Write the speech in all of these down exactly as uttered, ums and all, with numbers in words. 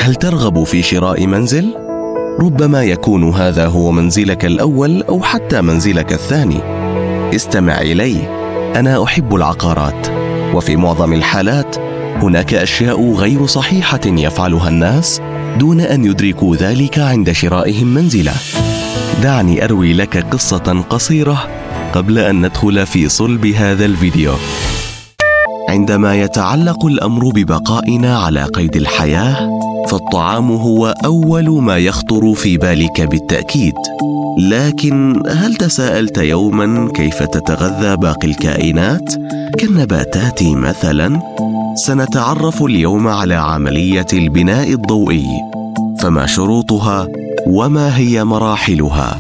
هل ترغب في شراء منزل؟ ربما يكون هذا هو منزلك الأول أو حتى منزلك الثاني. استمع إلي، أنا أحب العقارات، وفي معظم الحالات هناك أشياء غير صحيحة يفعلها الناس دون أن يدركوا ذلك عند شرائهم منزلا. دعني أروي لك قصة قصيرة قبل أن ندخل في صلب هذا الفيديو. عندما يتعلق الأمر ببقائنا على قيد الحياة، فالطعام هو أول ما يخطر في بالك بالتأكيد. لكن هل تساءلت يوما كيف تتغذى باقي الكائنات كالنباتات مثلا؟ سنتعرف اليوم على عملية البناء الضوئي، فما شروطها وما هي مراحلها؟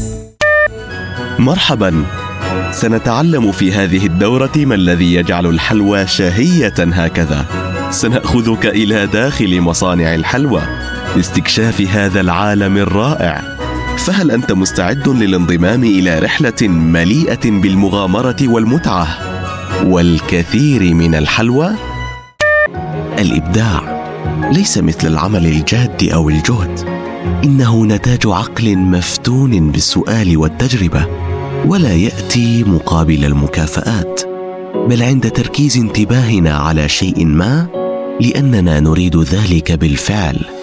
مرحبا، سنتعلم في هذه الدورة ما الذي يجعل الحلوى شهية هكذا. سنأخذك إلى داخل مصانع الحلوى لاستكشاف هذا العالم الرائع. فهل أنت مستعد للانضمام إلى رحلة مليئة بالمغامرة والمتعة والكثير من الحلوى؟ الإبداع ليس مثل العمل الجاد أو الجهد، إنه نتاج عقل مفتون بالسؤال والتجربة، ولا يأتي مقابل المكافآت، بل عند تركيز انتباهنا على شيء ما لأننا نريد ذلك بالفعل.